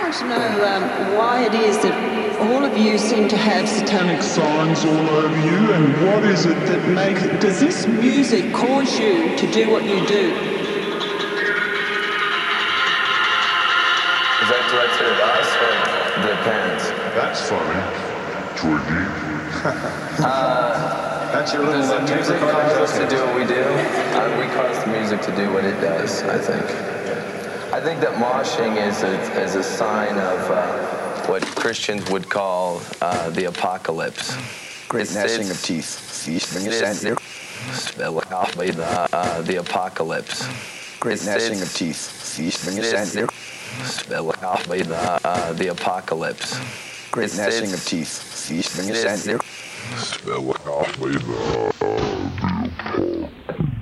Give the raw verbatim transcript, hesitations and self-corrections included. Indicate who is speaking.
Speaker 1: want to know um, why it is that all of you seem to have satanic signs all over you, and what is it that makes it? Does this music cause you to do what you do?
Speaker 2: Is that directed at us or the parents?
Speaker 3: That's funny. Twiggy.
Speaker 2: uh,
Speaker 3: That's your little
Speaker 2: does the music cause us to do what we do? Uh, we cause the music to do what it does, I think. I think that moshing is a, is a sign of uh, what Christians would call uh, the apocalypse.
Speaker 4: Great
Speaker 2: it's,
Speaker 4: gnashing
Speaker 2: it's,
Speaker 4: of teeth. Feast, bring us out here.
Speaker 2: The, uh, the apocalypse.
Speaker 4: Great
Speaker 2: it's,
Speaker 4: gnashing
Speaker 2: it's,
Speaker 4: of teeth. Feast, bring us out here.
Speaker 2: The, uh, the apocalypse.
Speaker 4: Great
Speaker 2: it's,
Speaker 4: gnashing
Speaker 2: it's,
Speaker 4: of teeth. Feast, bring us out here.
Speaker 3: Spell it out, the